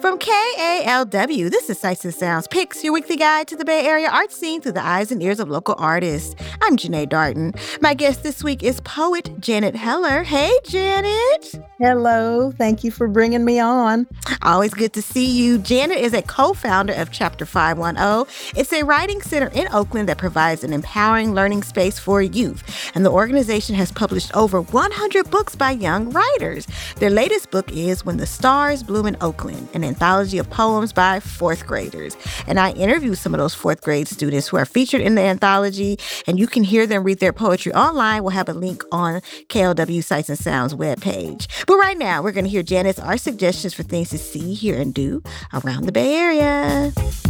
From KALW, this is Sights and Sounds Picks, your weekly guide to the Bay Area art scene through the eyes and ears of local artists. I'm Janae Darton. My guest this week is poet Janet Heller. Hey, Janet. Hello. Thank you for bringing me on. Always good to see you. Janet is a co-founder of Chapter 510. It's a writing center in Oakland that provides an empowering learning space for youth. And the organization has published over 100 books by young writers. Their latest book is When the Stars Bloom in Oakland, an anthology of poems by fourth graders. And I interviewed some of those fourth grade students who are featured in the anthology, and you can hear them read their poetry online. We'll have a link on KLW Sights and Sounds webpage. But right now, we're going to hear Janet's art suggestions for things to see, hear, and do around the Bay Area.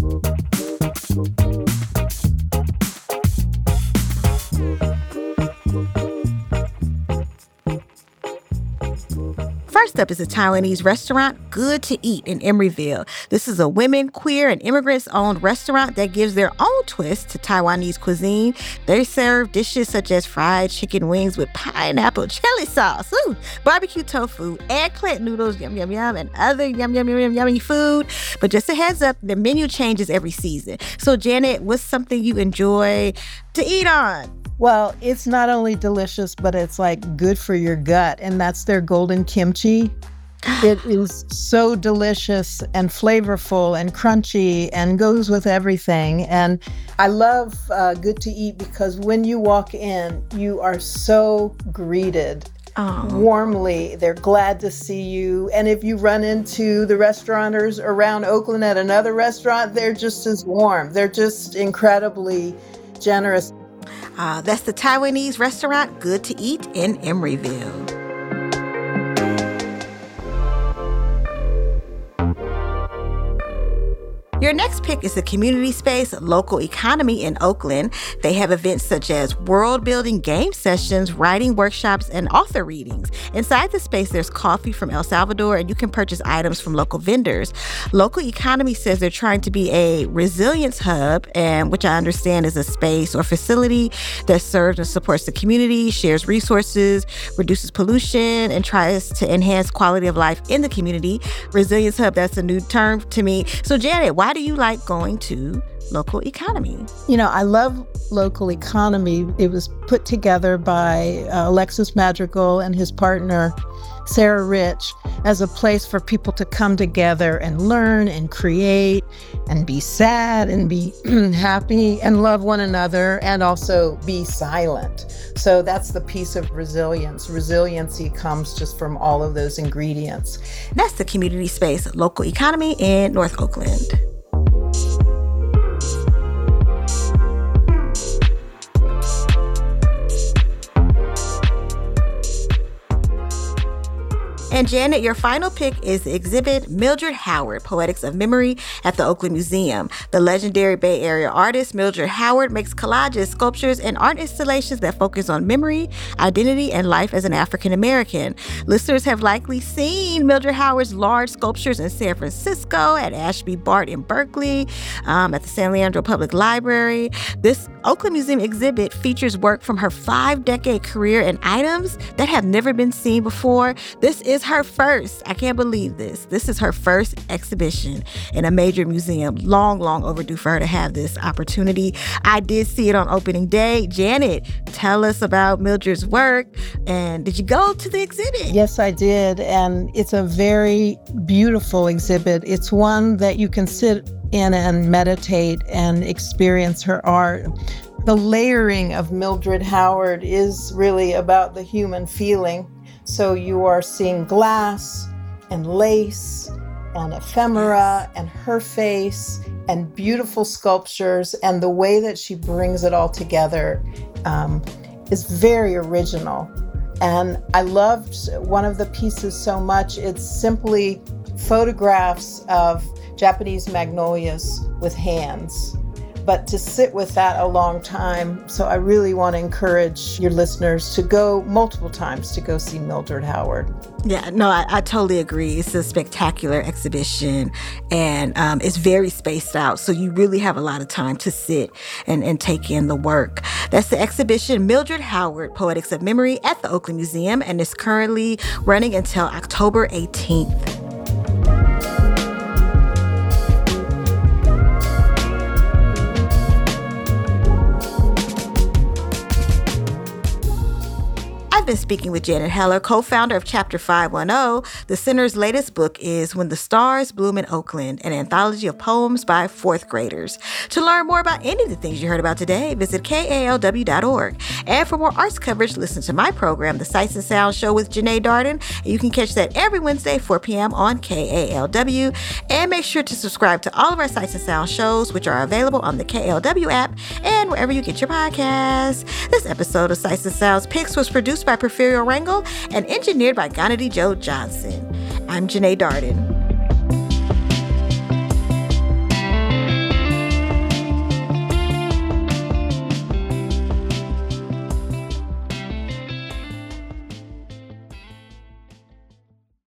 First up is a Taiwanese restaurant, Good to Eat in Emeryville. This is a women, queer, and immigrants-owned restaurant that gives their own twist to Taiwanese cuisine. They serve dishes such as fried chicken wings with pineapple chili sauce, barbecue tofu, eggplant noodles, yum, yum, yum, and other yum, yum, yum, yum, yummy food. But just a heads up, the menu changes every season. So, Janet, what's something you enjoy to eat on? Well, it's not only delicious, but it's like good for your gut. And that's their golden kimchi. It is so delicious and flavorful and crunchy and goes with everything. And I love Good to Eat because when you walk in, you are so greeted warmly. They're glad to see you. And if you run into the restaurateurs around Oakland at another restaurant, they're just as warm. They're just incredibly generous. That's the Taiwanese restaurant Good to Eat in Emeryville. Your next pick is the community space Local Economy in Oakland. They have events such as world-building game sessions, writing workshops, and author readings. Inside the space, there's coffee from El Salvador, and you can purchase items from local vendors. Local Economy says they're trying to be a resilience hub, and which I understand is a space or facility that serves and supports the community, shares resources, reduces pollution, and tries to enhance quality of life in the community. Resilience hub, that's a new term to me. So, Janet, why do you like going to Local Economy? You know, I love Local Economy. It was put together by Alexis Madrigal and his partner, Sarah Rich, as a place for people to come together and learn and create and be sad and be happy and love one another and also be silent. So that's the piece of resilience. Resiliency comes just from all of those ingredients. That's the community space Local Economy in North Oakland. And Janet, your final pick is the exhibit Mildred Howard, Poetics of Memory at the Oakland Museum. The legendary Bay Area artist Mildred Howard makes collages, sculptures, and art installations that focus on memory, identity, and life as an African American. Listeners have likely seen Mildred Howard's large sculptures in San Francisco, at Ashby Bart in Berkeley, at the San Leandro Public Library. This Oakland Museum exhibit features work from her 5-decade career and items that have never been seen before. This is her first, I can't believe this. This is her first exhibition in a major museum. Long overdue for her to have this opportunity. I did see it on opening day. Janet, tell us about Mildred's work. And did you go to the exhibit? Yes, I did. And it's a very beautiful exhibit. It's one that you can sit in and meditate and experience her art. The layering of Mildred Howard is really about the human feeling. So you are seeing glass and lace and ephemera and her face and beautiful sculptures, and the way that she brings it all together is very original. And I loved one of the pieces so much. It's simply photographs of Japanese magnolias with hands. But to sit with that a long time. So I really want to encourage your listeners to go multiple times to go see Mildred Howard. Yeah, no, I totally agree. It's a spectacular exhibition, and it's very spaced out. So you really have a lot of time to sit and take in the work. That's the exhibition Mildred Howard, Poetics of Memory at the Oakland Museum, and it's currently running until October 18th. I've been speaking with Janet Heller, co-founder of Chapter 510. The center's latest book is When the Stars Bloom in Oakland, an anthology of poems by fourth graders. To learn more about any of the things you heard about today, visit KALW.org. And for more arts coverage, listen to my program, The Sights and Sounds Show with Janae Darden. You can catch that every Wednesday, 4 p.m. on KALW. And make sure to subscribe to all of our Sights and Sounds shows, which are available on the KALW app and wherever you get your podcasts. This episode of Sights and Sounds Picks was produced by Porfirio Rangel and engineered by Ganadi Joe Johnson. I'm Janae Darden.